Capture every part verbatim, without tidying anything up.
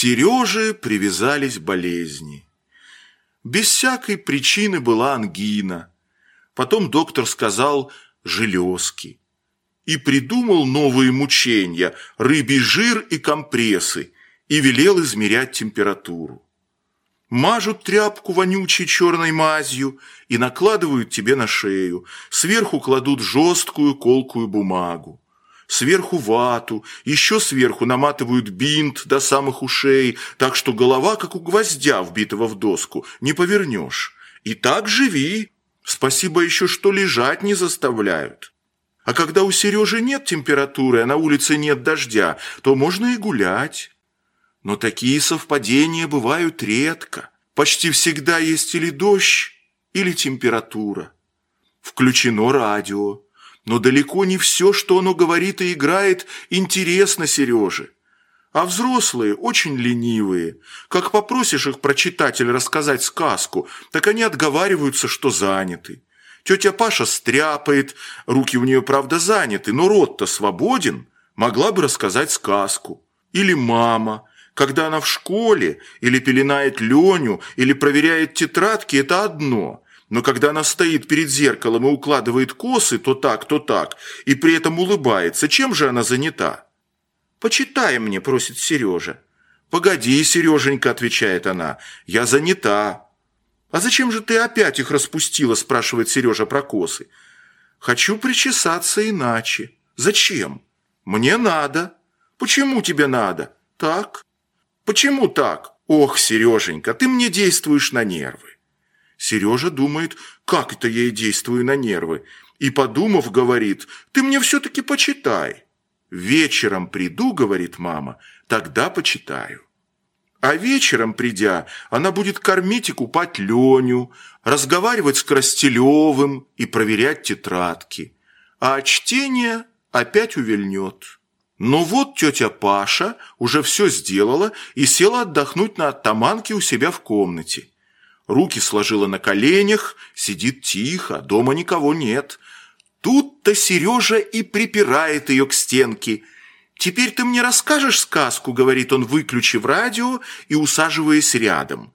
Сереже привязались болезни. Без всякой причины была ангина. Потом доктор сказал железки. И придумал новые мучения – рыбий жир и компрессы, и велел измерять температуру. Мажут тряпку вонючей черной мазью и накладывают тебе на шею. Сверху кладут жесткую колкую бумагу. Сверху вату, еще сверху наматывают бинт до самых ушей, так что голова, как у гвоздя, вбитого в доску, не повернешь. И так живи. Спасибо еще, что лежать не заставляют. А когда у Сережи нет температуры, а на улице нет дождя, то можно и гулять. Но такие совпадения бывают редко. Почти всегда есть или дождь, или температура. Включено радио. Но далеко не все, что оно говорит и играет, интересно Сереже. А взрослые очень ленивые. Как попросишь их прочитать или рассказать сказку, так они отговариваются, что заняты. Тетя Паша стряпает, руки у нее, правда, заняты, но рот-то свободен, могла бы рассказать сказку. Или мама, когда она в школе, или пеленает Леню, или проверяет тетрадки, это одно. Но когда она стоит перед зеркалом и укладывает косы то так, то так, и при этом улыбается, чем же она занята? «Почитай мне», – просит Сережа. «Погоди, Сереженька», – отвечает она, – «я занята». «А зачем же ты опять их распустила?» – спрашивает Сережа про косы. «Хочу причесаться иначе». «Зачем?» «Мне надо». «Почему тебе надо?» «Так». «Почему так?» «Ох, Сереженька, ты мне действуешь на нервы». Сережа думает, как это я ей действую на нервы, и, подумав, говорит, ты мне все-таки почитай. «Вечером приду, — говорит мама, — тогда почитаю». А вечером, придя, она будет кормить и купать Леню, разговаривать с Коростелевым и проверять тетрадки. А чтение опять увильнет. Но вот тетя Паша уже все сделала и села отдохнуть на оттаманке у себя в комнате. Руки сложила на коленях, сидит тихо, дома никого нет. Тут-то Сережа и припирает ее к стенке. «Теперь ты мне расскажешь сказку?» – говорит он, выключив радио и усаживаясь рядом.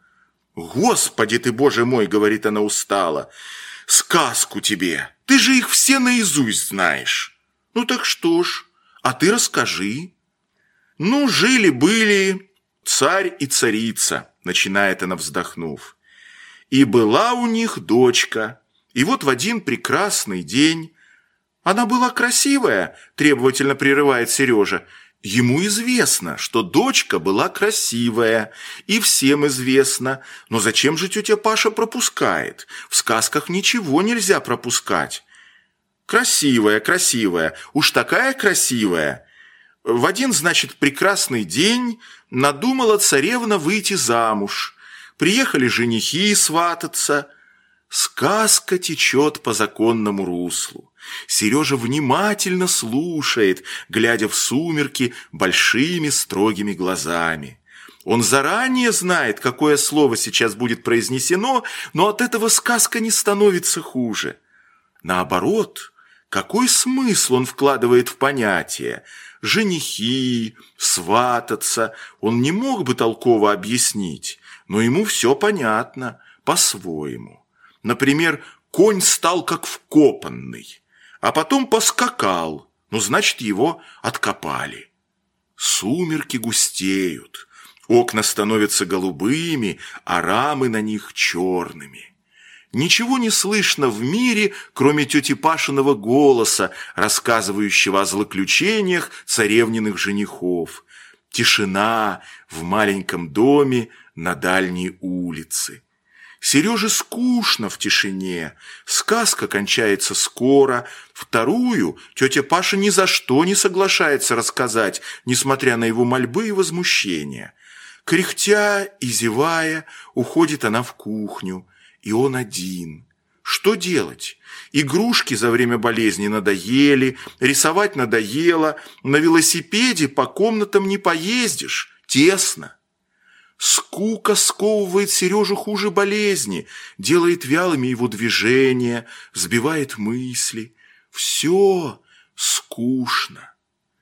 «Господи ты, Боже мой!» – говорит она устало. «Сказку тебе! Ты же их все наизусть знаешь!» «Ну так что ж, а ты расскажи». «Ну, жили-были царь и царица», – начинает она, вздохнув. «И была у них дочка, и вот в один прекрасный день...» «Она была красивая», – требовательно прерывает Сережа. Ему известно, что дочка была красивая, и всем известно. Но зачем же тетя Паша пропускает? В сказках ничего нельзя пропускать. «Красивая, красивая, уж такая красивая». В один, значит, прекрасный день надумала царевна выйти замуж. Приехали женихи свататься. Сказка течет по законному руслу. Сережа внимательно слушает, глядя в сумерки большими строгими глазами. Он заранее знает, какое слово сейчас будет произнесено, но от этого сказка не становится хуже. Наоборот, какой смысл он вкладывает в понятие? Женихи, свататься он не мог бы толково объяснить, но ему все понятно, по-своему. Например, конь стал как вкопанный, а потом поскакал, ну, значит, его откопали. Сумерки густеют, окна становятся голубыми, а рамы на них черными. Ничего не слышно в мире, кроме тети Пашиного голоса, рассказывающего о злоключениях царевниных женихов. Тишина в маленьком доме на дальней улице. Сереже скучно в тишине. Сказка кончается скоро. Вторую тетя Паша ни за что не соглашается рассказать, несмотря на его мольбы и возмущения. Кряхтя и зевая, уходит она в кухню. И он один. Что делать? Игрушки за время болезни надоели, рисовать надоело, на велосипеде по комнатам не поездишь, тесно. Скука сковывает Сережу хуже болезни, делает вялыми его движения, сбивает мысли. Все скучно.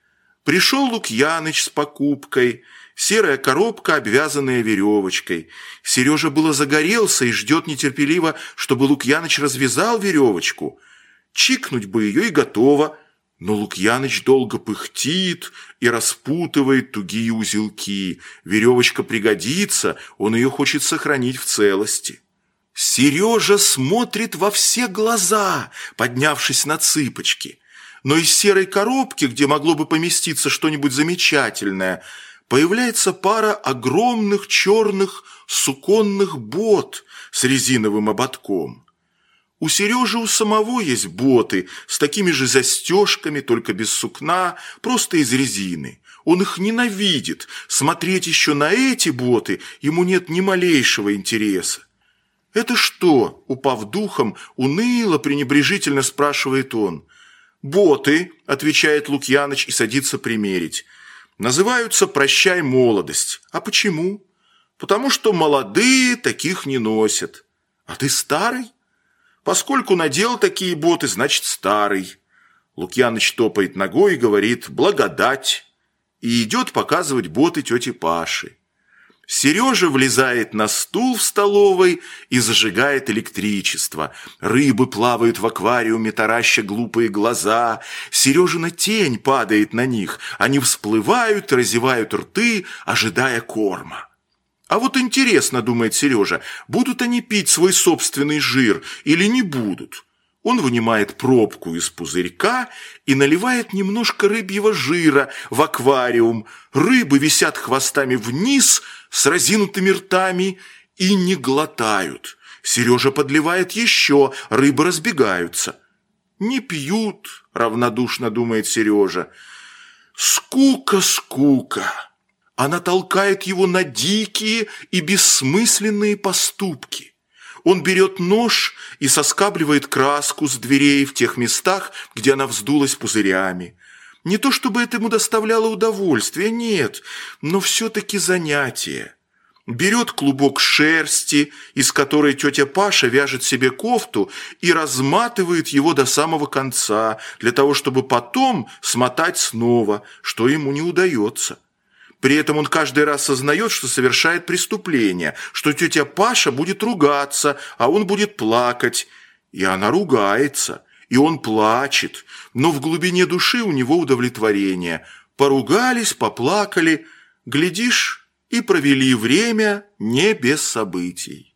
Пришел Лукьяныч с покупкой, серая коробка, обвязанная веревочкой. Сережа было загорелся и ждет нетерпеливо, чтобы Лукьяныч развязал веревочку. Чикнуть бы ее и готово. Но Лукьяныч долго пыхтит и распутывает тугие узелки. Веревочка пригодится, он ее хочет сохранить в целости. Сережа смотрит во все глаза, поднявшись на цыпочки. Но из серой коробки, где могло бы поместиться что-нибудь замечательное, появляется пара огромных черных суконных бот с резиновым ободком. У Сережи у самого есть боты с такими же застежками, только без сукна, просто из резины. Он их ненавидит. Смотреть еще на эти боты ему нет ни малейшего интереса. «Это что?» – упав духом, уныло, пренебрежительно спрашивает он. «Боты», – отвечает Лукьяныч и садится примерить. «Называются «Прощай, молодость». А почему?» «Потому что молодые таких не носят». «А ты старый?» «Поскольку надел такие боты, значит, старый». Лукьяныч топает ногой и говорит «благодать» и идет показывать боты тете Паши. Сережа влезает на стул в столовой и зажигает электричество. Рыбы плавают в аквариуме, тараща глупые глаза. Сережина тень падает на них. Они всплывают, разевают рты, ожидая корма. А вот интересно, думает Сережа, будут они пить свой собственный жир или не будут? Он вынимает пробку из пузырька и наливает немножко рыбьего жира в аквариум. Рыбы висят хвостами вниз с разинутыми ртами и не глотают. Сережа подливает еще, рыбы разбегаются. «Не пьют», – равнодушно думает Сережа. «Скука, скука». Она толкает его на дикие и бессмысленные поступки. Он берет нож и соскабливает краску с дверей в тех местах, где она вздулась пузырями. Не то чтобы это ему доставляло удовольствие, нет, но все-таки занятие. Берет клубок шерсти, из которой тетя Паша вяжет себе кофту, и разматывает его до самого конца, для того, чтобы потом смотать снова, что ему не удается. При этом он каждый раз сознает, что совершает преступление, что тетя Паша будет ругаться, а он будет плакать. И она ругается, и он плачет, но в глубине души у него удовлетворение. Поругались, поплакали, глядишь, и провели время не без событий.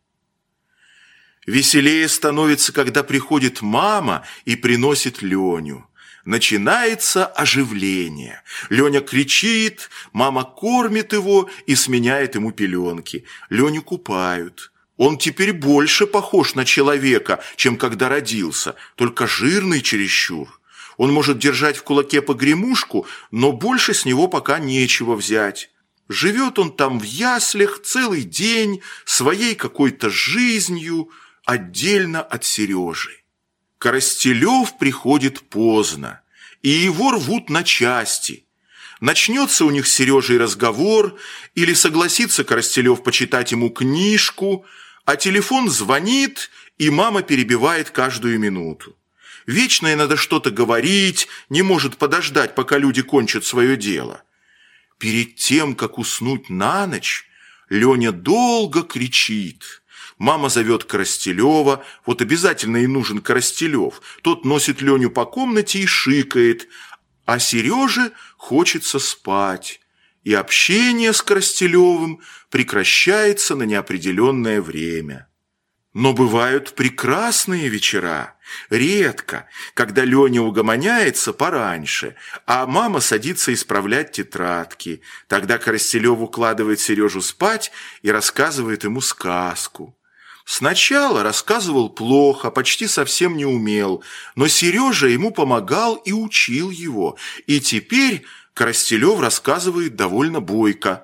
Веселее становится, когда приходит мама и приносит Леню. Начинается оживление. Леня кричит, мама кормит его и сменяет ему пеленки. Леню купают. Он теперь больше похож на человека, чем когда родился, только жирный чересчур. Он может держать в кулаке погремушку, но больше с него пока нечего взять. Живет он там в яслях целый день, своей какой-то жизнью, отдельно от Сережи. Коростелев приходит поздно, и его рвут на части. Начнется у них с Сережей разговор, или согласится Коростелев почитать ему книжку, а телефон звонит, и мама перебивает каждую минуту. Вечно ей надо что-то говорить, не может подождать, пока люди кончат свое дело. Перед тем, как уснуть на ночь, Леня долго кричит. Мама зовет Коростелева, вот обязательно ей нужен Коростелев. Тот носит Леню по комнате и шикает, а Сереже хочется спать. И общение с Коростелевым прекращается на неопределенное время. Но бывают прекрасные вечера, редко, когда Леня угомоняется пораньше, а мама садится исправлять тетрадки. Тогда Коростелев укладывает Сережу спать и рассказывает ему сказку. Сначала рассказывал плохо, почти совсем не умел, но Сережа ему помогал и учил его, и теперь Коростелев рассказывает довольно бойко.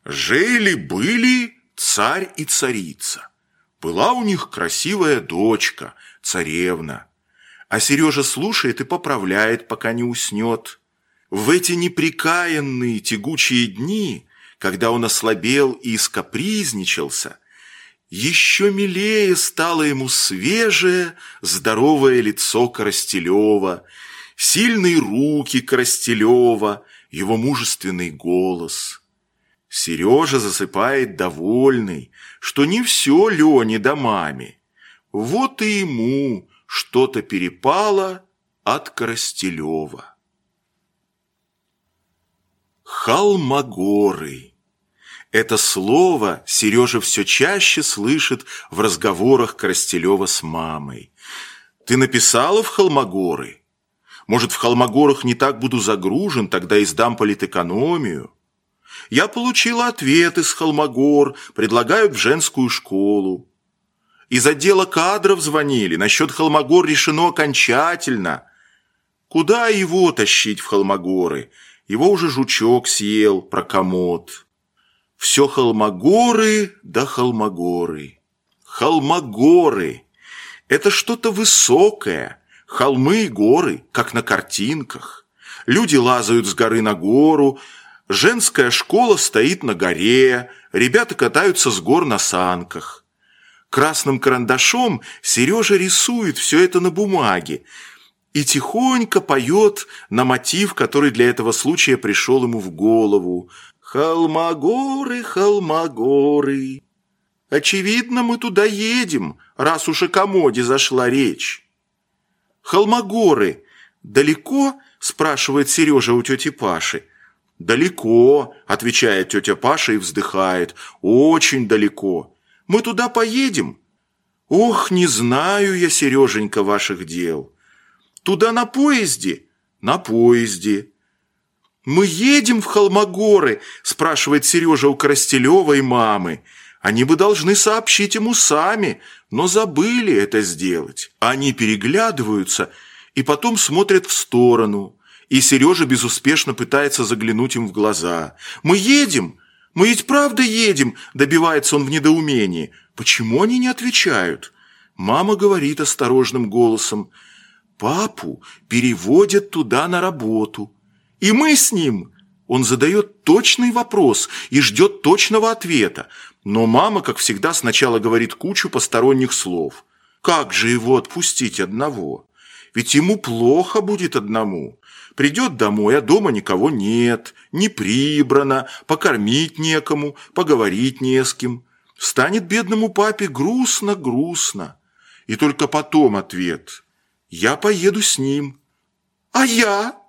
Жили-были царь и царица. Была у них красивая дочка, царевна. А Сережа слушает и поправляет, пока не уснет. В эти непрекаянные тягучие дни, когда он ослабел и искапризничался, еще милее стало ему свежее, здоровое лицо Коростелева, сильные руки Коростелева, его мужественный голос. Сережа засыпает довольный, что не все Лене да маме. Вот и ему что-то перепало от Коростелева. Холмогоры. Это слово Сережа все чаще слышит в разговорах Коростелева с мамой. «Ты написала в Холмогоры? Может, в Холмогорах не так буду загружен, тогда и сдам политэкономию?» Я получила ответ из Холмогор, предлагают в женскую школу. Из отдела кадров звонили, насчет Холмогор решено окончательно. Куда его тащить в Холмогоры? Его уже жучок съел про комод. Все Холмогоры да Холмогоры. Холмогоры – это что-то высокое, холмы и горы, как на картинках. Люди лазают с горы на гору, женская школа стоит на горе, ребята катаются с гор на санках. Красным карандашом Сережа рисует все это на бумаге и тихонько поет на мотив, который для этого случая пришел ему в голову. «Холмогоры, Холмогоры». Очевидно, мы туда едем, раз уж о комоде зашла речь. «Холмогоры далеко?» – спрашивает Сережа у тети Паши. «Далеко», – отвечает тетя Паша и вздыхает. «Очень далеко. Мы туда поедем?» «Ох, не знаю я, Сереженька, ваших дел». «Туда на поезде?» «На поезде». «Мы едем в Холмогоры?» – спрашивает Сережа у Коростелева и мамы. Они бы должны сообщить ему сами, но забыли это сделать. Они переглядываются и потом смотрят в сторону. И Сережа безуспешно пытается заглянуть им в глаза. «Мы едем? Мы ведь правда едем?» – добивается он в недоумении. «Почему они не отвечают?» Мама говорит осторожным голосом. «Папу переводят туда на работу. И мы с ним». Он задает точный вопрос и ждет точного ответа. Но мама, как всегда, сначала говорит кучу посторонних слов. Как же его отпустить одного? Ведь ему плохо будет одному. Придет домой, а дома никого нет, не прибрано, покормить некому, поговорить не с кем. Станет бедному папе грустно-грустно. И только потом ответ. «Я поеду с ним». «А я?»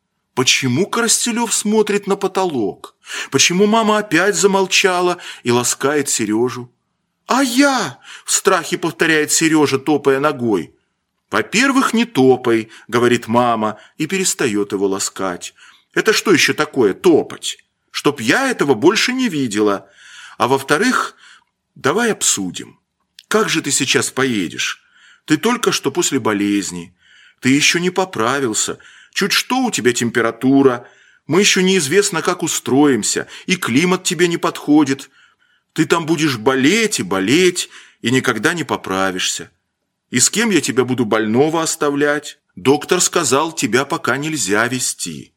Почему Коростелев смотрит на потолок? Почему мама опять замолчала и ласкает Сережу? «А я?» – в страхе повторяет Сережа, топая ногой. «Во-первых, не топай», – говорит мама и перестает его ласкать. «Это что еще такое топать? Чтоб я этого больше не видела. А во-вторых, давай обсудим. Как же ты сейчас поедешь? Ты только что после болезни. Ты еще не поправился. Чуть что у тебя температура. Мы еще неизвестно, как устроимся. И климат тебе не подходит. Ты там будешь болеть и болеть, и никогда не поправишься. И с кем я тебя буду больного оставлять? Доктор сказал, тебя пока нельзя везти».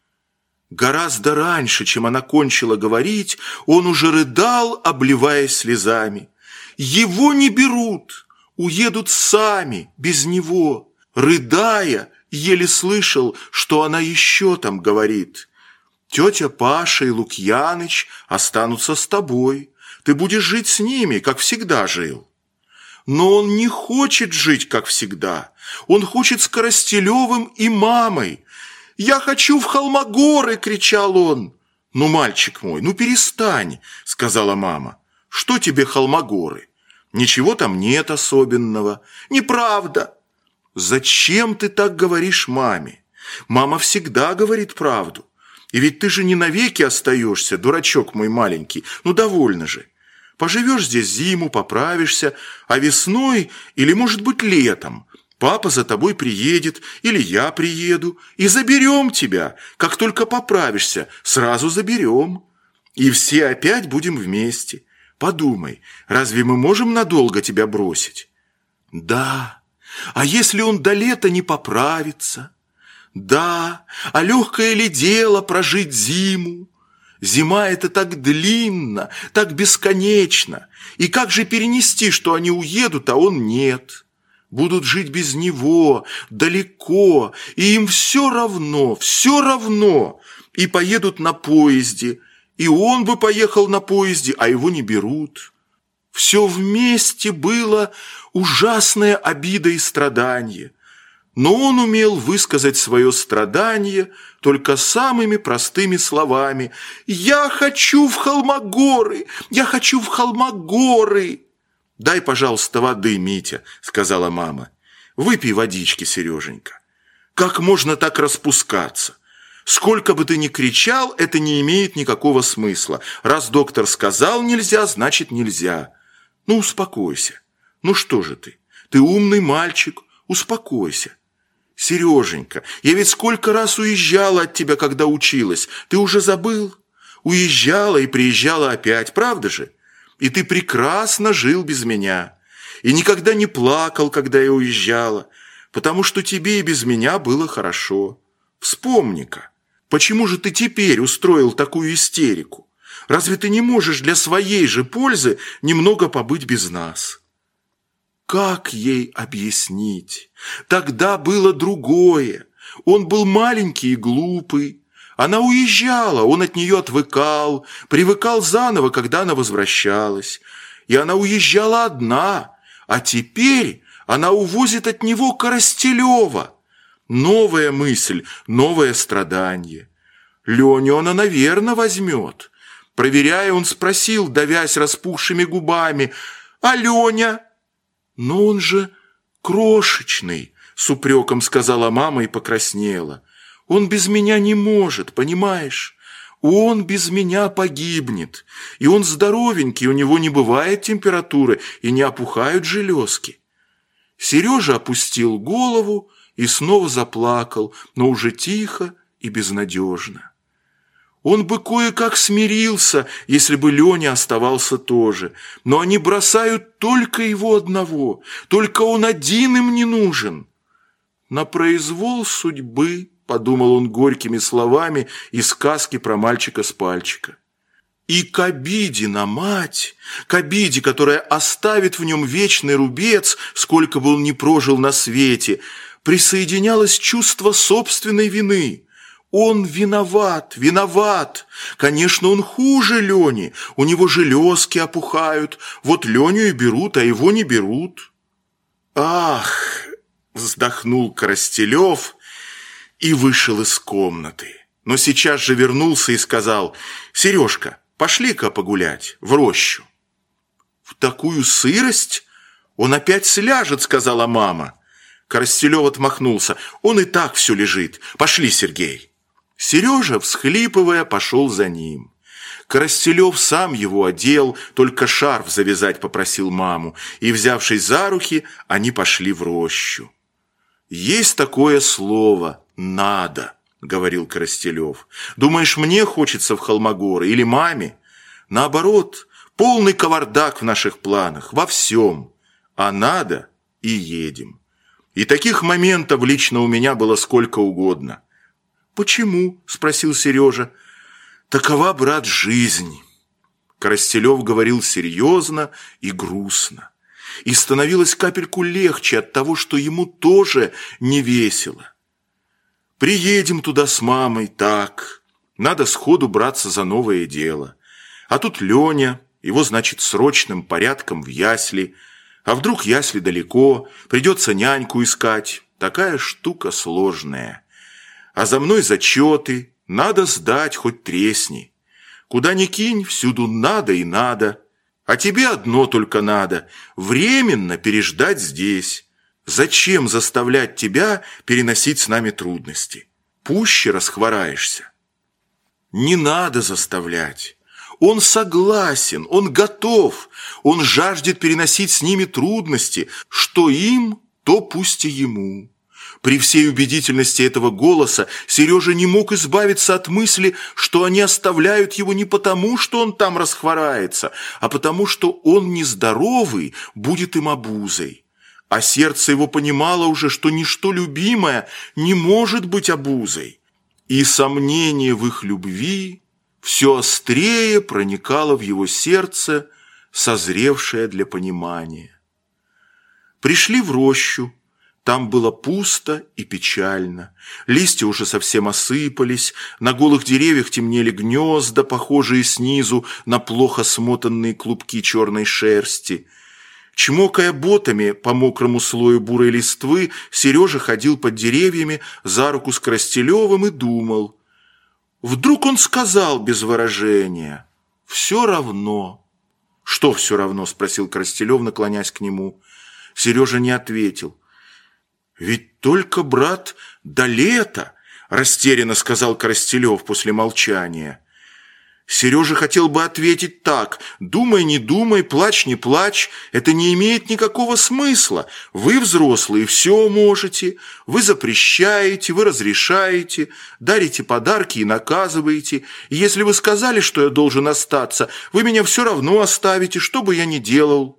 Гораздо раньше, чем она кончила говорить, он уже рыдал, обливаясь слезами. Его не берут, уедут сами, без него. Рыдая, еле слышал, что она еще там говорит. «Тетя Паша и Лукьяныч останутся с тобой. Ты будешь жить с ними, как всегда жил». Но он не хочет жить, как всегда. Он хочет с Коростелевым и мамой. «Я хочу в Холмогоры!» – кричал он. «Ну, мальчик мой, ну перестань!» – сказала мама. «Что тебе Холмогоры? Ничего там нет особенного». «Неправда!» «Зачем ты так говоришь маме? Мама всегда говорит правду. И ведь ты же не навеки остаешься, дурачок мой маленький. Ну, довольно же. Поживешь здесь зиму, поправишься, а весной или, может быть, летом папа за тобой приедет или я приеду и заберем тебя. Как только поправишься, сразу заберем. И все опять будем вместе. Подумай, разве мы можем надолго тебя бросить?» «Да». «А если он до лета не поправится?» «Да, а легкое ли дело прожить зиму? Зима – это так длинно, так бесконечно. И как же перенести, что они уедут, а он нет? Будут жить без него, далеко, и им все равно, все равно. и поедут на поезде, и он бы поехал на поезде, а его не берут. Все вместе было ужасная обида и страдание. Но он умел высказать свое страдание только самыми простыми словами. «Я хочу в Холмогоры! Я хочу в Холмогоры!» «Дай, пожалуйста, воды, Митя», — сказала мама. «Выпей водички, Сереженька. Как можно так распускаться? Сколько бы ты ни кричал, это не имеет никакого смысла. Раз доктор сказал нельзя, значит нельзя. Ну, успокойся. Ну что же ты? Ты умный мальчик, успокойся. Сереженька, я ведь сколько раз уезжала от тебя, когда училась. Ты уже забыл? Уезжала и приезжала опять, правда же? И ты прекрасно жил без меня. И никогда не плакал, когда я уезжала, потому что тебе и без меня было хорошо. Вспомни-ка, почему же ты теперь устроил такую истерику? Разве ты не можешь для своей же пользы немного побыть без нас?» Как ей объяснить? Тогда было другое. Он был маленький и глупый. Она уезжала, он от нее отвыкал, привыкал заново, когда она возвращалась. И она уезжала одна, а теперь она увозит от него Коростелева. Новая мысль, новое страдание. Леню она, наверное, возьмет. Проверяя, он спросил, давясь распухшими губами: «А Леня?» «Но он же крошечный», — с упреком сказала мама и покраснела. «Он без меня не может, понимаешь? Он без меня погибнет. И он здоровенький, у него не бывает температуры и не опухают железки». Сережа опустил голову и снова заплакал, но уже тихо и безнадежно. Он бы кое-как смирился, если бы Леня оставался тоже. Но они бросают только его одного, только он один им не нужен. «На произвол судьбы», — подумал он горькими словами из сказки про мальчика с пальчика. И к обиде на мать, к обиде, которая оставит в нем вечный рубец, сколько бы он ни прожил на свете, присоединялось чувство собственной вины. Он виноват, виноват. Конечно, он хуже Лени. У него железки опухают. Вот Леню и берут, а его не берут. «Ах!» – вздохнул Коростелев и вышел из комнаты. Но сейчас же вернулся и сказал: «Сережка, пошли-ка погулять в рощу». «В такую сырость? Он опять сляжет», – сказала мама. Коростелев отмахнулся. «Он и так все лежит. Пошли, Сергей». Сережа, всхлипывая, пошел за ним. Коростелев сам его одел, только шарф завязать попросил маму, и, взявшись за руки, они пошли в рощу. «Есть такое слово «надо», — говорил Коростелев. «Думаешь, мне хочется в Холмогоры или маме? Наоборот, полный кавардак в наших планах, во всем. А надо — и едем. И таких моментов лично у меня было сколько угодно». «Почему?» – спросил Сережа. «Такова, брат, жизнь». Коростелев говорил серьезно и грустно. И становилось капельку легче от того, что ему тоже не весело. «Приедем туда с мамой, так. Надо сходу браться за новое дело. А тут Леня, его, значит, срочным порядком в ясли. А вдруг ясли далеко, придется няньку искать. Такая штука сложная. А за мной зачеты, надо сдать, хоть тресни. Куда ни кинь, всюду надо и надо. А тебе одно только надо – временно переждать здесь. Зачем заставлять тебя переносить с нами трудности? Пуще расхвораешься». «Не надо заставлять. Он согласен, он готов, он жаждет переносить с ними трудности. Что им, то пусть и ему». При всей убедительности этого голоса Сережа не мог избавиться от мысли, что они оставляют его не потому, что он там расхворается, а потому, что он нездоровый будет им обузой. А сердце его понимало уже, что ничто любимое не может быть обузой. И сомнение в их любви все острее проникало в его сердце, созревшее для понимания. Пришли в рощу. Там было пусто и печально. Листья уже совсем осыпались, на голых деревьях темнели гнезда, похожие снизу на плохо смотанные клубки черной шерсти. Чмокая ботами по мокрому слою бурой листвы, Сережа ходил под деревьями за руку с Коростелевым и думал. Вдруг он сказал без выражения: «Все равно». «Что все равно?» – спросил Коростелев, наклоняясь к нему. Сережа не ответил. «Ведь только, брат, до лета», – растерянно сказал Коростелев после молчания. Сережа хотел бы ответить так: «Думай, не думай, плачь, не плачь, это не имеет никакого смысла. Вы, взрослые, все можете, вы запрещаете, вы разрешаете, дарите подарки и наказываете. И если вы сказали, что я должен остаться, вы меня все равно оставите, что бы я ни делал».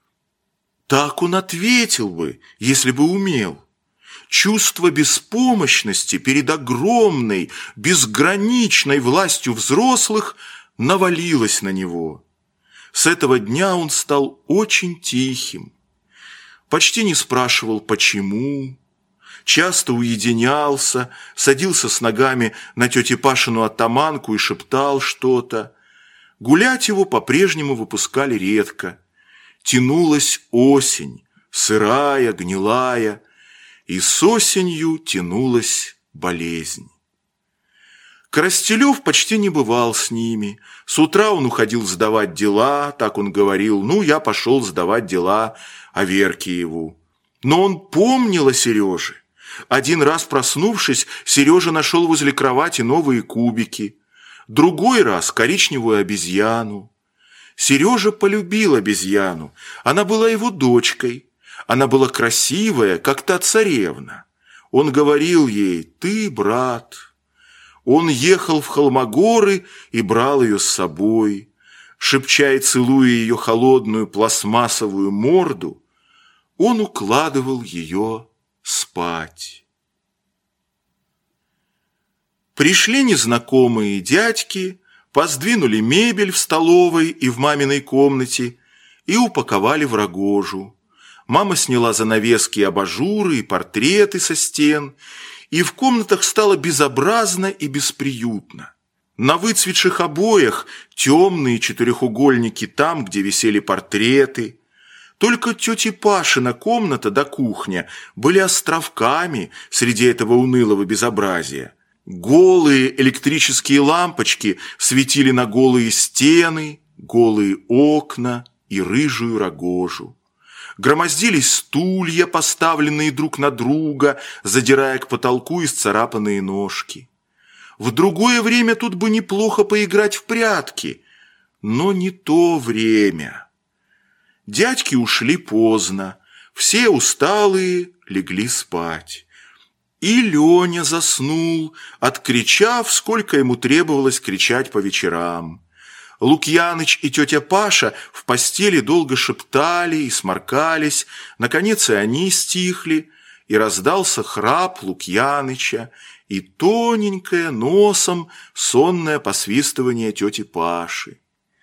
Так он ответил бы, если бы умел. Чувство беспомощности перед огромной, безграничной властью взрослых навалилось на него. С этого дня он стал очень тихим. Почти не спрашивал «почему?», часто уединялся, садился с ногами на тети Пашину оттаманку и шептал что-то. Гулять его по-прежнему выпускали редко. Тянулась осень, сырая, гнилая, и с осенью тянулась болезнь. Коростелев почти не бывал с ними. С утра он уходил сдавать дела, так он говорил: «Ну, я пошел сдавать дела Аверкиеву». Но он помнил о Сереже. Один раз проснувшись, Сережа нашел возле кровати новые кубики. Другой раз коричневую обезьяну. Сережа полюбил обезьяну. Она была его дочкой. Она была красивая, как та царевна. Он говорил ей: «Ты, брат». Он ехал в Холмогоры и брал ее с собой. Шепча и целуя ее холодную пластмассовую морду, он укладывал ее спать. Пришли незнакомые дядьки, поздвинули мебель в столовой и в маминой комнате и упаковали в рогожу. Мама сняла занавески и абажуры, и портреты со стен, и в комнатах стало безобразно и бесприютно. На выцветших обоях темные четырехугольники там, где висели портреты. Только тети Пашина комната да кухня были островками среди этого унылого безобразия. Голые электрические лампочки светили на голые стены, голые окна и рыжую рогожу. Громоздились стулья, поставленные друг на друга, задирая к потолку исцарапанные ножки. В другое время тут бы неплохо поиграть в прятки, но не то время. Дядьки ушли поздно, все усталые легли спать. И Леня заснул, откричав, сколько ему требовалось кричать по вечерам. Лукьяныч и тетя Паша в постели долго шептали и сморкались, наконец и они стихли, и раздался храп Лукьяныча и тоненькое носом сонное посвистывание тети Паши.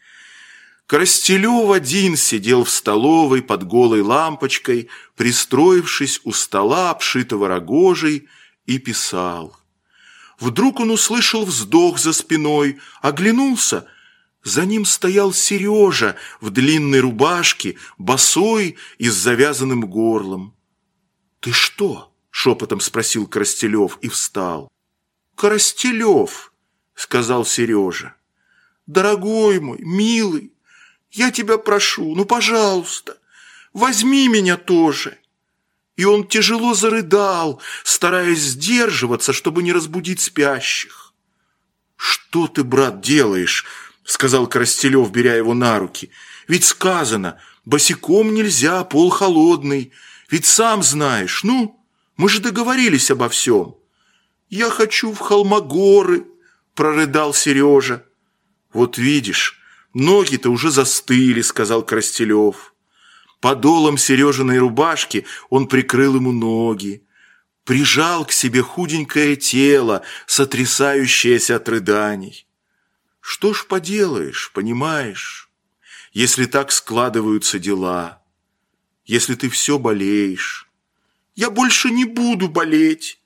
Коростелев один сидел в столовой под голой лампочкой, пристроившись у стола, обшитого рогожей, и писал. Вдруг он услышал вздох за спиной, оглянулся. За ним стоял Сережа в длинной рубашке, босой и с завязанным горлом. «Ты что?» – шепотом спросил Коростелев и встал. «Коростелев», – сказал Сережа. «Дорогой мой, милый, я тебя прошу, ну, пожалуйста, возьми меня тоже». И он тяжело зарыдал, стараясь сдерживаться, чтобы не разбудить спящих. «Что ты, брат, делаешь?» – сказал Коростелев, беря его на руки. «Ведь сказано, босиком нельзя, пол холодный. Ведь сам знаешь, ну, мы же договорились обо всем». «Я хочу в Холмогоры», – прорыдал Сережа. «Вот видишь, ноги-то уже застыли», – сказал Коростелев. Подолом Сережиной рубашки он прикрыл ему ноги, прижал к себе худенькое тело, сотрясающееся от рыданий. Что ж поделаешь, понимаешь, если так складываются дела, если ты все болеешь, я больше не буду болеть.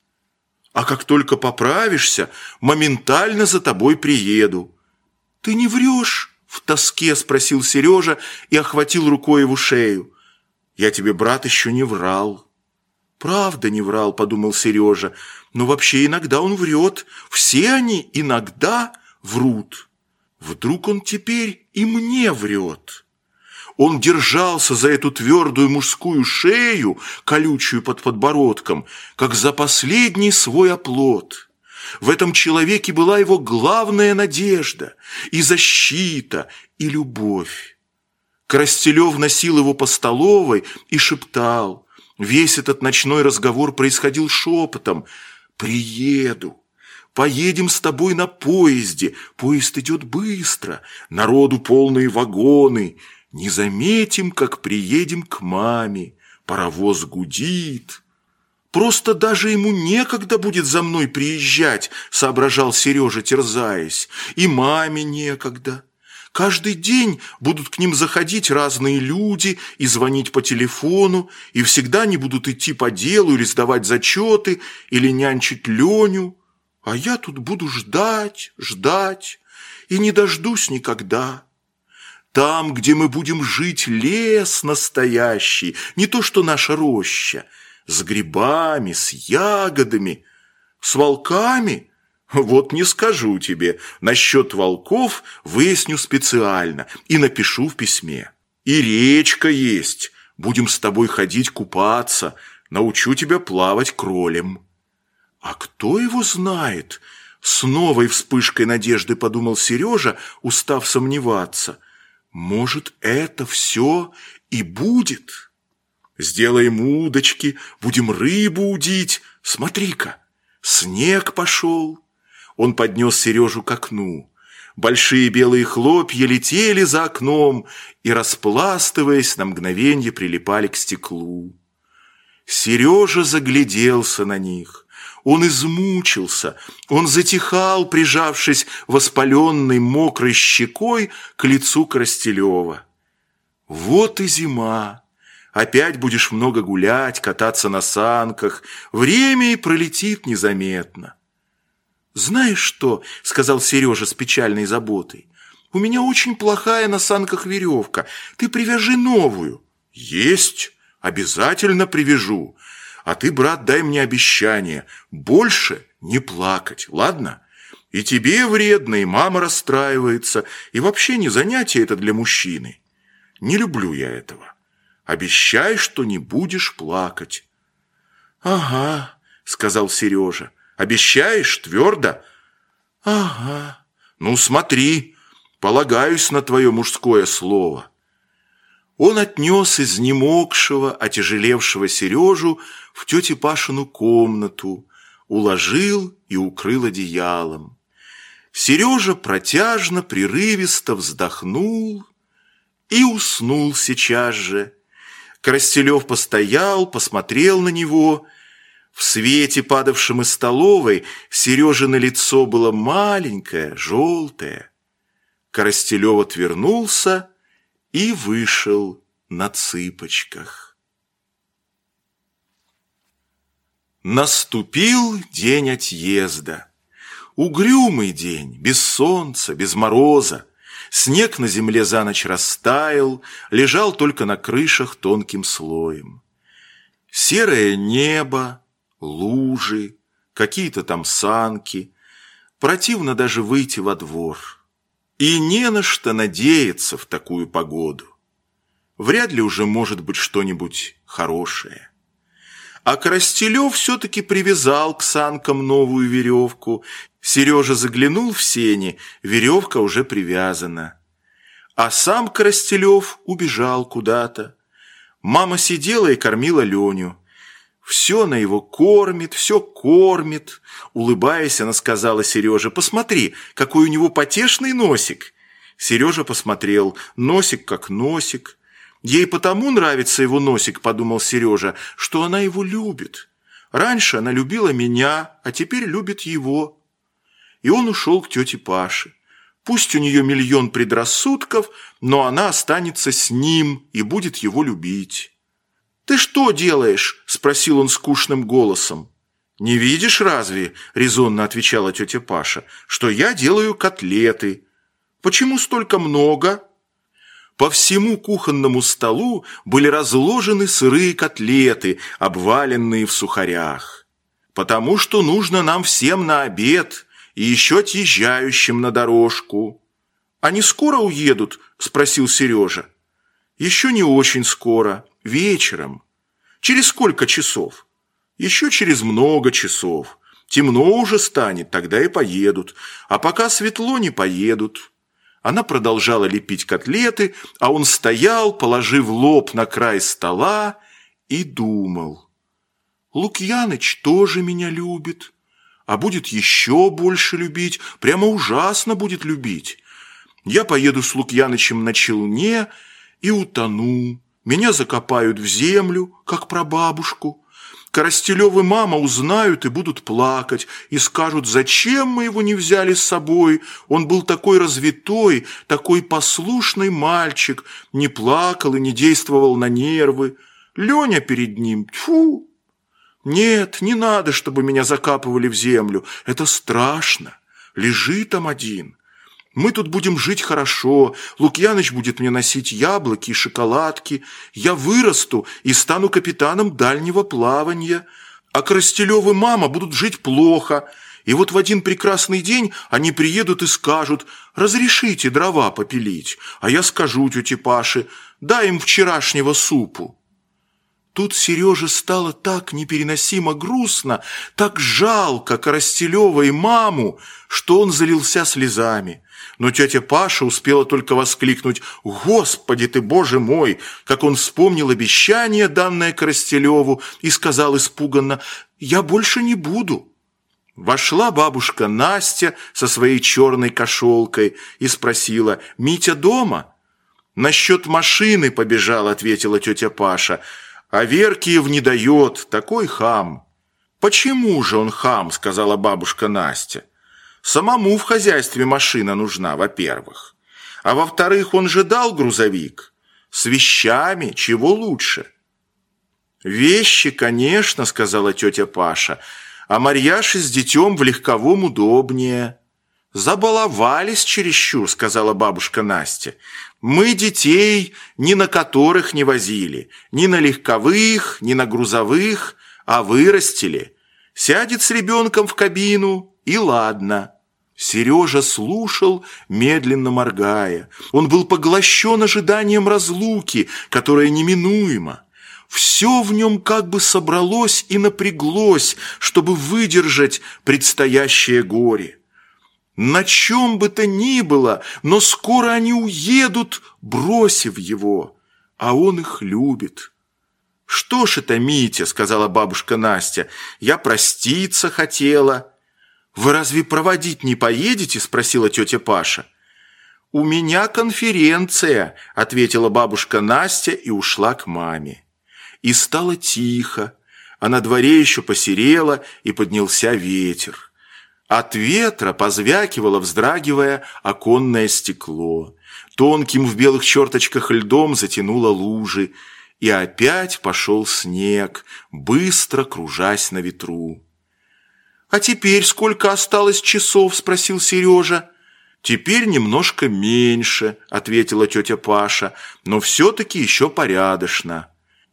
А как только поправишься, моментально за тобой приеду». «Ты не врешь?» – в тоске спросил Сережа и охватил рукой его шею. «Я тебе, брат, еще не врал». «Правда не врал», – подумал Сережа, – «но вообще иногда он врет. Все они иногда врут. Вдруг он теперь и мне врет». Он держался за эту твердую мужскую шею, колючую под подбородком, как за последний свой оплот. В этом человеке была его главная надежда, и защита, и любовь. Коростелев носил его по столовой и шептал. Весь этот ночной разговор происходил шепотом. «Приеду. Поедем с тобой на поезде. Поезд идет быстро. Народу полные вагоны. Не заметим, как приедем к маме. Паровоз гудит». «Просто даже ему некогда будет за мной приезжать», – соображал Сережа, терзаясь. «И маме некогда. Каждый день будут к ним заходить разные люди и звонить по телефону, и всегда они будут идти по делу или сдавать зачеты, или нянчить Леню. А я тут буду ждать, ждать, и не дождусь никогда. Там, где мы будем жить, лес настоящий, не то что наша роща, с грибами, с ягодами, с волками. Вот не скажу тебе, насчет волков выясню специально и напишу в письме. И речка есть, будем с тобой ходить купаться, научу тебя плавать кролем». «А кто его знает?» С новой вспышкой надежды подумал Сережа, устав сомневаться. «Может, это все и будет? Сделаем удочки, будем рыбу удить. Смотри-ка, снег пошел». Он поднес Сережу к окну. Большие белые хлопья летели за окном и, распластываясь, на мгновенье прилипали к стеклу. Сережа загляделся на них. Он измучился, он затихал, прижавшись воспаленной мокрой щекой к лицу Коростелева. «Вот и зима. Опять будешь много гулять, кататься на санках. Время и пролетит незаметно». «Знаешь что?» – сказал Сережа с печальной заботой. «У меня очень плохая на санках веревка. Ты привяжи новую». «Есть, обязательно привяжу. А ты, брат, дай мне обещание больше не плакать, ладно? И тебе вредно, и мама расстраивается, и вообще не занятие это для мужчины. Не люблю я этого. Обещай, что не будешь плакать». «Ага», – сказал Сережа. «Обещаешь твердо?» «Ага». «Ну, смотри, полагаюсь на твое мужское слово». Он отнес изнемогшего, отяжелевшего Сережу в тети Пашину комнату, уложил и укрыл одеялом. Сережа протяжно, прерывисто вздохнул и уснул сейчас же. Коростелев постоял, посмотрел на него. В свете, падавшем из столовой, Сережино лицо было маленькое, желтое. Коростелев отвернулся и вышел на цыпочках. Наступил день отъезда. Угрюмый день, без солнца, без мороза. Снег на земле за ночь растаял, лежал только на крышах тонким слоем. Серое небо, лужи, какие-то там санки. Противно даже выйти во двор. И не на что надеяться в такую погоду. Вряд ли уже может быть что-нибудь хорошее. А Коростелев все-таки привязал к санкам новую веревку. Сережа заглянул в сени, веревка уже привязана. А сам Коростелев убежал куда-то. Мама сидела и кормила Леню. Все она его кормит, все кормит. Улыбаясь, она сказала Сереже: «Посмотри, какой у него потешный носик». Сережа посмотрел. Носик как носик. Ей потому нравится его носик, подумал Сережа, что она его любит. Раньше она любила меня, а теперь любит его. И он ушел к тете Паше. Пусть у нее миллион предрассудков, но она останется с ним и будет его любить. «Ты что делаешь?» – спросил он скучным голосом. «Не видишь разве?» – резонно отвечала тетя Паша, – «что я делаю котлеты». «Почему столько много?» По всему кухонному столу были разложены сырые котлеты, обваленные в сухарях. «Потому что нужно нам всем на обед и еще отъезжающим на дорожку». «Они скоро уедут?» – спросил Сережа. «Еще не очень скоро, вечером». «Через сколько часов?» «Еще через много часов. Темно уже станет, тогда и поедут. А пока светло, не поедут». Она продолжала лепить котлеты, а он стоял, положив лоб на край стола, и думал. «Лукьяныч тоже меня любит, а будет еще больше любить, прямо ужасно будет любить. Я поеду с Лукьянычем на челне и утону, меня закопают в землю, как прабабушку. Коростелевы мама узнают и будут плакать, и скажут, зачем мы его не взяли с собой, он был такой развитой, такой послушный мальчик, не плакал и не действовал на нервы. Леня перед ним, тьфу! Нет, не надо, чтобы меня закапывали в землю, это страшно, лежи там один». Мы тут будем жить хорошо, Лукьяныч будет мне носить яблоки и шоколадки, я вырасту и стану капитаном дальнего плавания, а Коростелевы мама будут жить плохо, и вот в один прекрасный день они приедут и скажут, разрешите дрова попилить, а я скажу тете Паше, дай им вчерашнего супу». Тут Сереже стало так непереносимо грустно, так жалко Коростелева и маму, что он залился слезами. Но тетя Паша успела только воскликнуть «Господи ты, Боже мой!», как он вспомнил обещание, данное Коростелеву, и сказал испуганно «Я больше не буду». Вошла бабушка Настя со своей черной кошелкой и спросила «Митя дома?» «Насчет машины побежал», — ответила тетя Паша, «а Веркиев не дает, такой хам». «Почему же он хам?» — сказала бабушка Настя. «Самому в хозяйстве машина нужна, во-первых. А во-вторых, он же дал грузовик. С вещами чего лучше?» «Вещи, конечно», — сказала тетя Паша, «а Марьяше с детем в легковом удобнее». «Забаловались чересчур», — сказала бабушка Настя. «Мы детей ни на которых не возили, ни на легковых, ни на грузовых, а вырастили. Сядет с ребенком в кабину, и ладно». Сережа слушал, медленно моргая. Он был поглощен ожиданием разлуки, которая неминуема. Все в нем как бы собралось и напряглось, чтобы выдержать предстоящее горе. На чем бы то ни было, но скоро они уедут, бросив его, а он их любит. «Что ж это, Митя?» — сказала бабушка Настя. «Я проститься хотела». «Вы разве проводить не поедете?» – спросила тетя Паша. «У меня конференция», – ответила бабушка Настя и ушла к маме. И стало тихо, а на дворе еще посерело и поднялся ветер. От ветра позвякивало, вздрагивая, оконное стекло. Тонким в белых черточках льдом затянуло лужи, и опять пошел снег, быстро кружась на ветру. «А теперь сколько осталось часов?» – спросил Сережа. «Теперь немножко меньше», – ответила тетя Паша, «но все-таки еще порядочно».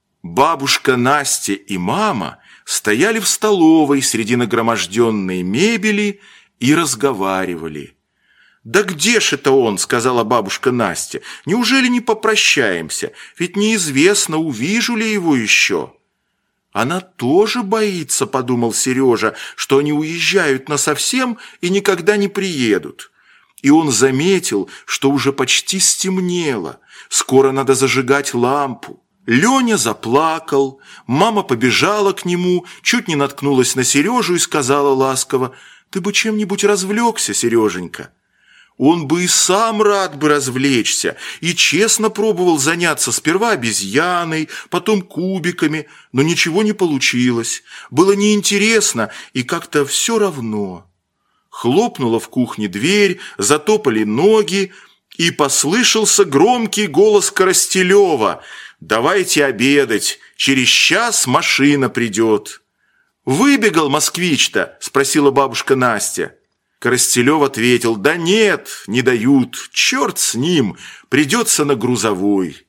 Бабушка Настя и мама стояли в столовой среди нагроможденной мебели и разговаривали. «Да где ж это он?» – сказала бабушка Настя. «Неужели не попрощаемся? Ведь неизвестно, увижу ли его еще». «Она тоже боится», – подумал Сережа, «что они уезжают насовсем и никогда не приедут». И он заметил, что уже почти стемнело, скоро надо зажигать лампу. Леня заплакал, мама побежала к нему, чуть не наткнулась на Сережу и сказала ласково: «Ты бы чем-нибудь развлекся, Сереженька». Он бы и сам рад бы развлечься, и честно пробовал заняться сперва обезьяной, потом кубиками, но ничего не получилось. Было неинтересно и как-то все равно. Хлопнула в кухне дверь, затопали ноги, и послышался громкий голос Коростелева: «Давайте обедать, Через час машина придет». «Выбегал москвич-то?» – спросила бабушка Настя. Коростелев ответил: «Да нет, не дают, черт с ним, придется на грузовой».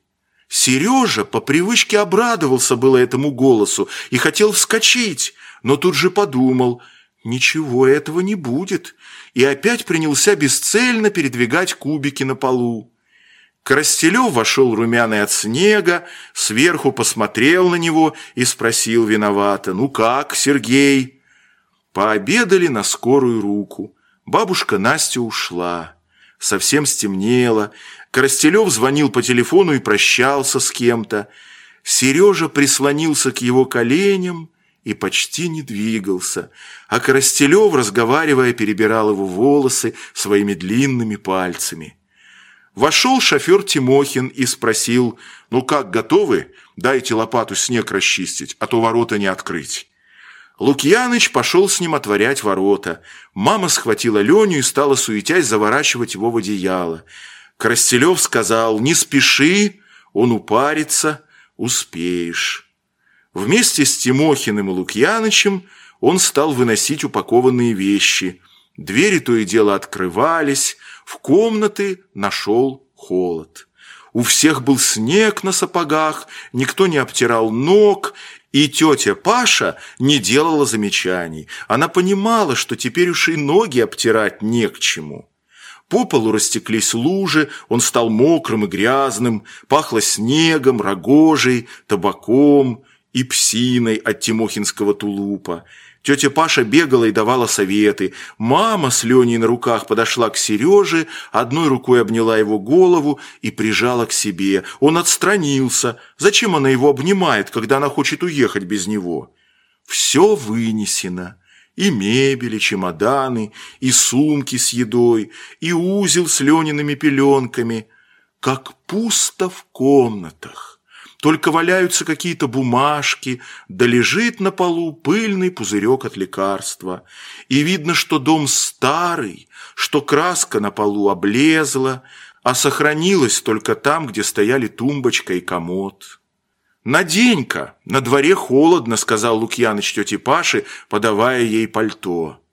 Сережа по привычке обрадовался было этому голосу и хотел вскочить, но тут же подумал: ничего этого не будет, и опять принялся бесцельно передвигать кубики на полу. Коростелев вошел румяный от снега, сверху посмотрел на него и спросил виновато: «Ну как, Сергей?» Пообедали на скорую руку. Бабушка Настя ушла. Совсем стемнело. Коростелев звонил по телефону и прощался с кем-то. Сережа прислонился к его коленям и почти не двигался, а Коростелев, разговаривая, перебирал его волосы своими длинными пальцами. Вошел шофер Тимохин и спросил: «Ну как, готовы? Дайте лопату снег расчистить, а то ворота не открыть». Лукьяныч пошел с ним отворять ворота. Мама схватила Леню и стала, суетясь, заворачивать его в одеяло. Коростелев сказал: «Не спеши, он упарится, успеешь». Вместе с Тимохиным и Лукьянычем он стал выносить упакованные вещи. Двери то и дело открывались, в комнаты нашел холод. У всех был снег на сапогах, никто не обтирал ног, и тетя Паша не делала замечаний. Она понимала, что теперь уж и ноги обтирать не к чему. По полу растеклись лужи, он стал мокрым и грязным, пахло снегом, рогожей, табаком и псиной от тимохинского тулупа. Тетя Паша бегала и давала советы. Мама с Леней на руках подошла к Сереже, одной рукой обняла его голову и прижала к себе. Он отстранился. Зачем она его обнимает, когда она хочет уехать без него? Все вынесено. И мебель, и чемоданы, и сумки с едой, и узел с Лениными пеленками. Как пусто в комнатах. Только валяются какие-то бумажки, да лежит на полу пыльный пузырек от лекарства. И видно, что дом старый, что краска на полу облезла, а сохранилась только там, где стояли тумбочка и комод. «Надень-ка, на дворе холодно», — сказал Лукьяныч тете Паше, подавая ей пальто.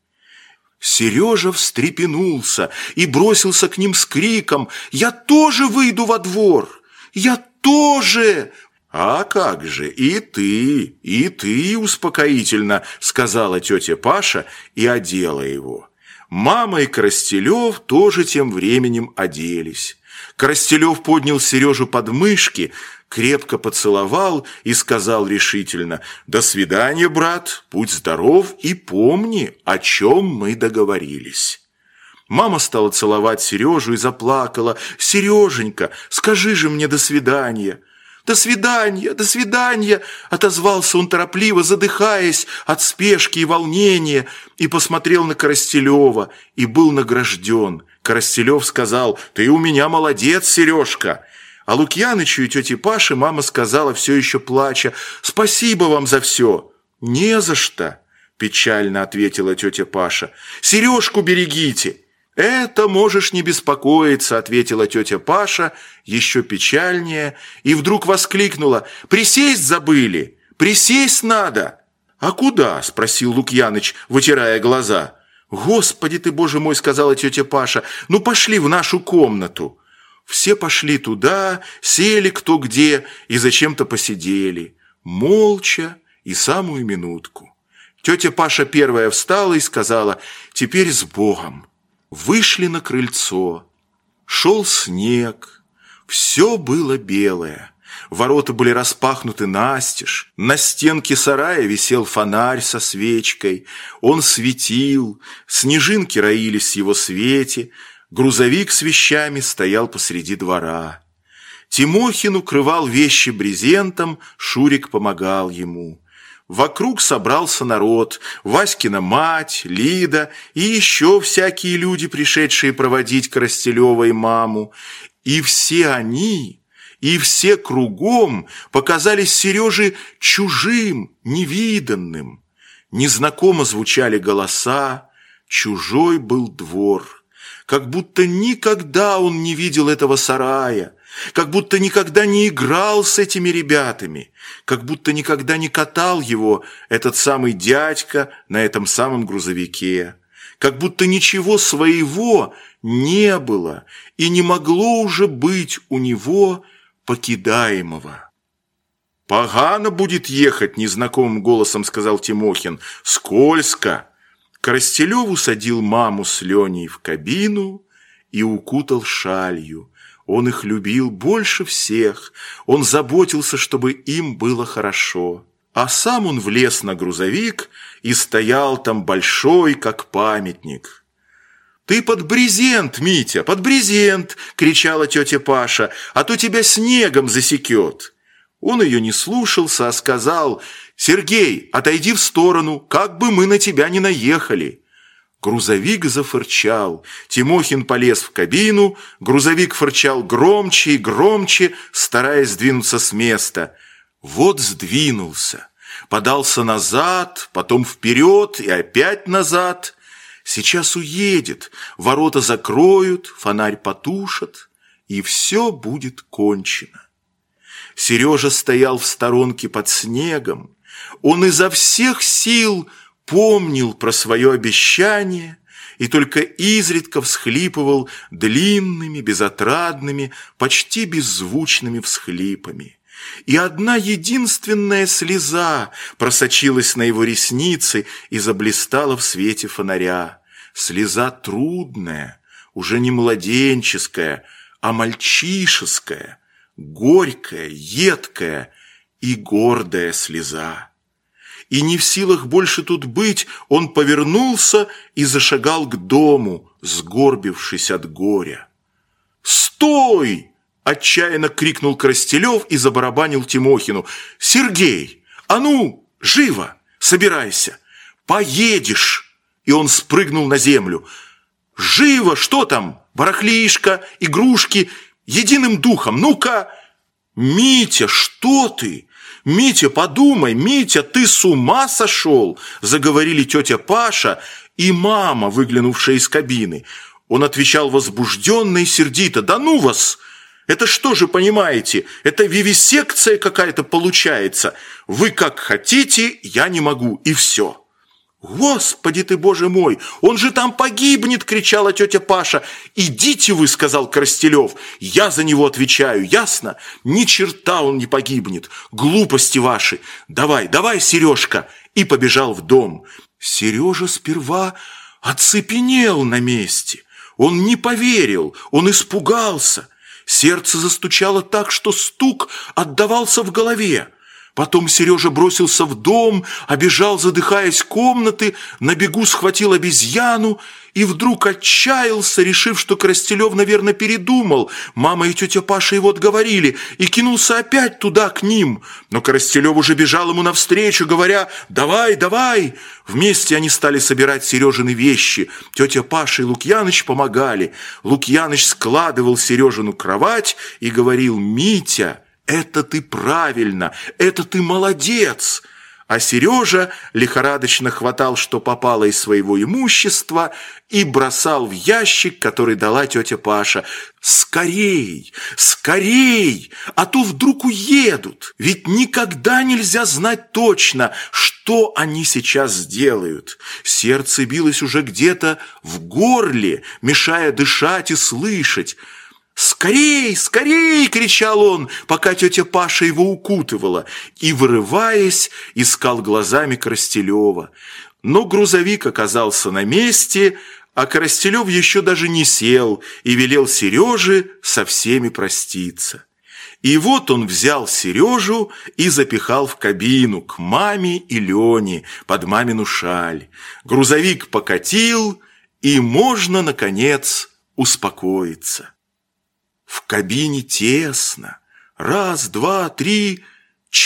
Сережа встрепенулся и бросился к ним с криком: «Я тоже выйду во двор! Я тоже!» «А как же, и ты, и ты!» – успокоительно сказала тетя Паша и одела его. Мама и Коростелев тоже тем временем оделись. Коростелев поднял Сережу под мышки, крепко поцеловал и сказал решительно: «До свидания, брат, будь здоров и помни, о чем мы договорились». Мама стала целовать Сережу и заплакала: «Сереженька, скажи же мне до свидания». «До свидания, до свидания!» – отозвался он торопливо, задыхаясь от спешки и волнения, и посмотрел на Коростелева, и был награжден. Коростелев сказал: «Ты у меня молодец, Сережка!» А Лукьянычу и тете Паше мама сказала, все еще плача: «Спасибо вам за все!» «Не за что!» – печально ответила тетя Паша. «Сережку берегите!» «Это можешь не беспокоиться», — ответила тетя Паша, еще печальнее, и вдруг воскликнула: «Присесть забыли! Присесть надо!» «А куда?» — спросил Лукьяныч, вытирая глаза. «Господи ты, боже мой!» — сказала тетя Паша. «Ну пошли в нашу комнату!» Все пошли туда, сели кто где и зачем-то посидели, молча и самую минутку. Тетя Паша первая встала и сказала: «Теперь с Богом». Вышли на крыльцо. Шел снег. Все было белое. Ворота были распахнуты настежь. На стенке сарая висел фонарь со свечкой. Он светил. Снежинки роились в его свете. Грузовик с вещами стоял посреди двора. Тимохин укрывал вещи брезентом, Шурик помогал ему. Вокруг собрался народ: Васькина мать, Лида и еще всякие люди, пришедшие проводить Коростелева и маму. И все они, и все кругом показались Сереже чужим, невиданным. Незнакомо звучали голоса, чужой был двор. как будто никогда он не видел этого сарая, как будто никогда не играл с этими ребятами, как будто никогда не катал его этот самый дядька на этом самом грузовике, как будто ничего своего не было и не могло уже быть у него покидаемого. «Погано будет ехать», — незнакомым голосом сказал Тимохин. «Скользко». Коростелев усадил маму с Леней в кабину и укутал шалью. Он их любил больше всех, он заботился, чтобы им было хорошо. А сам он влез на грузовик и стоял там большой, как памятник. «Ты под брезент, Митя, под брезент!» – кричала тетя Паша, «а то тебя снегом засекет!» Он ее не слушался, а сказал: «Сергей, отойди в сторону, как бы мы на тебя не наехали!» Грузовик зафырчал, Тимохин полез в кабину, грузовик фырчал громче и громче, стараясь сдвинуться с места. Вот сдвинулся, подался назад, потом вперед и опять назад. Сейчас уедет, ворота закроют, фонарь потушат, и все будет кончено. Сережа стоял в сторонке под снегом. Он изо всех сил помнил про свое обещание и только изредка всхлипывал длинными, безотрадными, почти беззвучными всхлипами. И одна единственная слеза просочилась на его ресницы и заблистала в свете фонаря. Слеза трудная, уже не младенческая, а мальчишеская, горькая, едкая и гордая слеза. И не в силах больше тут быть, он повернулся и зашагал к дому, сгорбившись от горя. «Стой!» – отчаянно крикнул Коростелев и забарабанил Тимохину. «Сергей, а ну, живо, собирайся, поедешь!» И он спрыгнул на землю. «Живо, что там, барахлишко, игрушки, единым духом, ну-ка!» «Митя, что ты? Митя, подумай, Митя, ты с ума сошел?» Заговорили тетя Паша и мама, выглянувшая из кабины. Он отвечал возбужденно и сердито: «Да ну вас! Это что же, понимаете, это вивисекция какая-то получается. Вы как хотите, я не могу, и все». «Господи ты, Боже мой, он же там погибнет!» – кричала тетя Паша. «Идите вы!» – сказал Коростелев. «Я за него отвечаю, ясно? Ни черта он не погибнет. Глупости ваши! Давай, давай, Сережка!» И побежал в дом. Сережа сперва оцепенел на месте. Он не поверил, он испугался. Сердце застучало так, что стук отдавался в голове. Потом Сережа бросился в дом, обежал, задыхаясь, комнаты, на бегу схватил обезьяну и вдруг отчаялся, решив, что Коростелев, наверное, передумал. Мама и тетя Паша его отговорили, и кинулся опять туда, к ним. Но Коростелев уже бежал ему навстречу, говоря: «Давай, давай!» Вместе они стали собирать Сережины вещи. Тетя Паша и Лукьяныч помогали. Лукьяныч складывал Сережину кровать и говорил: «Митя, это ты правильно, это ты молодец!» А Сережа лихорадочно хватал, что попало из своего имущества, и бросал в ящик, который дала тетя Паша. «Скорей, скорей, а то вдруг уедут! Ведь никогда нельзя знать точно, что они сейчас сделают». Сердце билось уже где-то в горле, мешая дышать и слышать. «Скорей, скорей!» – кричал он, пока тетя Паша его укутывала, и, вырываясь, искал глазами Коростелева. Но грузовик оказался на месте, а Коростелев еще даже не сел и велел Сереже со всеми проститься. И вот он взял Сережу и запихал в кабину к маме и Лене под мамину шаль. Грузовик покатил, и можно, наконец, успокоиться. В кабине тесно. Раз, два, три,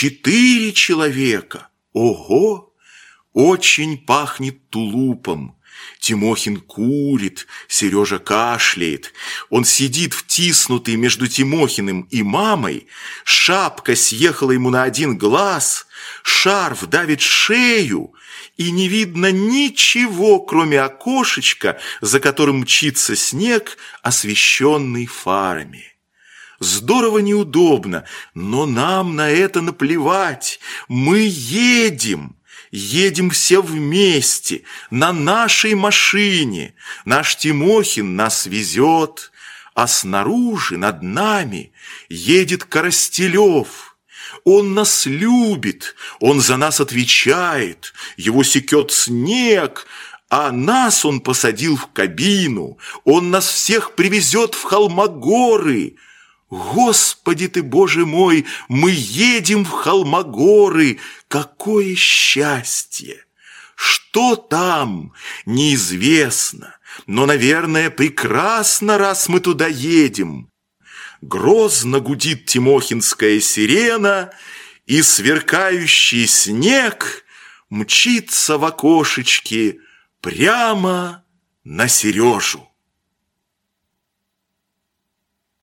четыре человека. Ого! Очень пахнет тулупом. Тимохин курит, Сережа кашляет. Он сидит втиснутый между Тимохиным и мамой, шапка съехала ему на один глаз, шарф давит шею, и не видно ничего, кроме окошечка, за которым мчится снег, освещенный фарами. Здорово неудобно, но нам на это наплевать. Мы едем. Едем все вместе, на нашей машине. Наш Тимохин нас везет, а снаружи, над нами, едет Коростелев. Он нас любит, он за нас отвечает, его секет снег, а нас он посадил в кабину, он нас всех привезет в Холмогоры. Господи ты, Боже мой, мы едем в Холмогоры! Какое счастье! Что там, неизвестно, но, наверное, прекрасно, раз мы туда едем. Грозно гудит тимохинская сирена, и сверкающий снег мчится в окошечке прямо на Сережу.